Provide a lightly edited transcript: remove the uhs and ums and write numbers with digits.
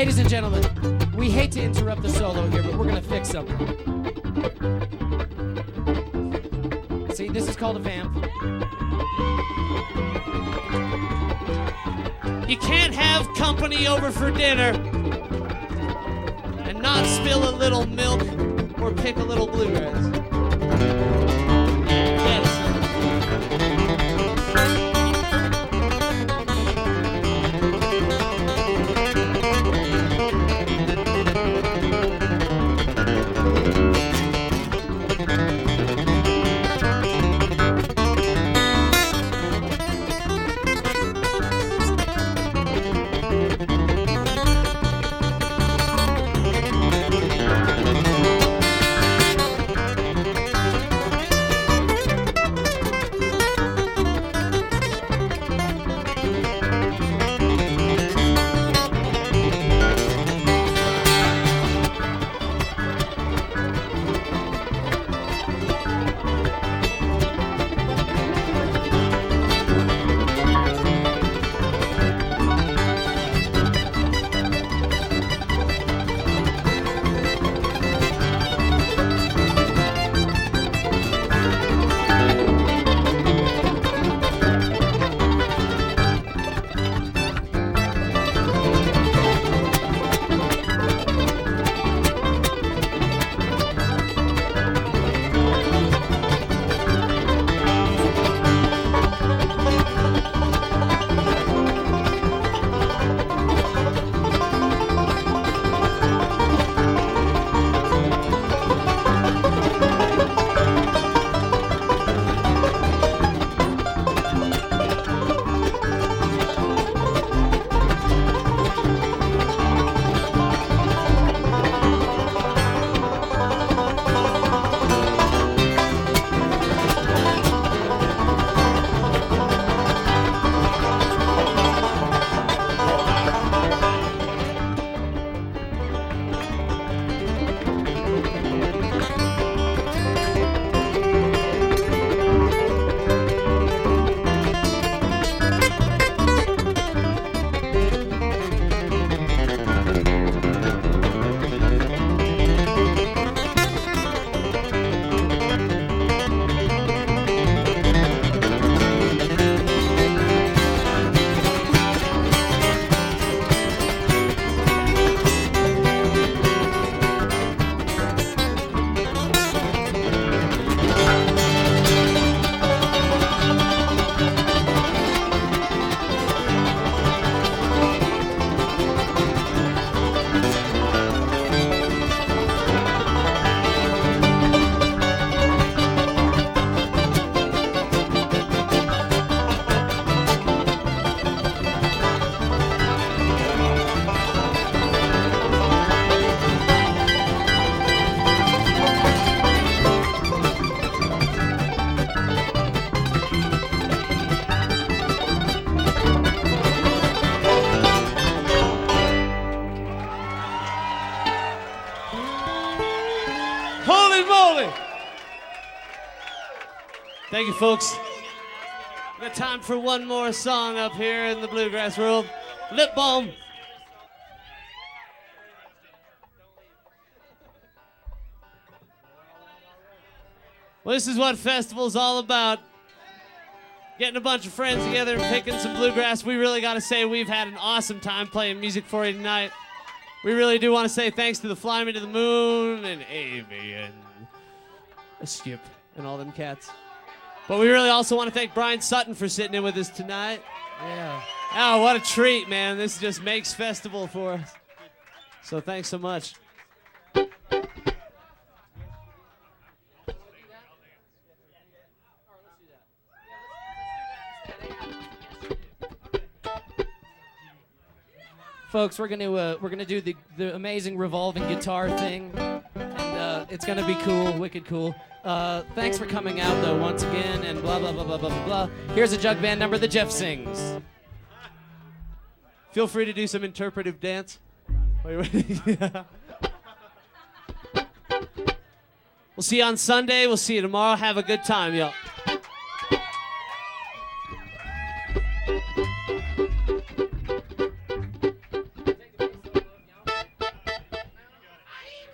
Ladies and gentlemen, we hate to interrupt the solo here, but we're gonna fix something. See, this is called a vamp. You can't have company over for dinner and not spill a little milk or pick a little bluegrass. Thank you, folks. We got time for one more song up here in the bluegrass world. Lip Balm. Well, this is what festival's all about. Getting a bunch of friends together and picking some bluegrass. We really got to say we've had an awesome time playing music for you tonight. We really do want to say thanks to the Fly Me to the Moon and Amy and Skip and all them cats. But we really also want to thank Brian Sutton for sitting in with us tonight. Yeah. Oh, what a treat, man. This just makes festival for us. So thanks so much. Folks, we're gonna do the amazing revolving guitar thing, and it's gonna be cool, wicked cool. Thanks for coming out though once again, and blah blah blah blah blah blah blah. Here's a jug band number that Jeff sings. Feel free to do some interpretive dance. Wait. We'll see you on Sunday. We'll see you tomorrow. Have a good time, y'all.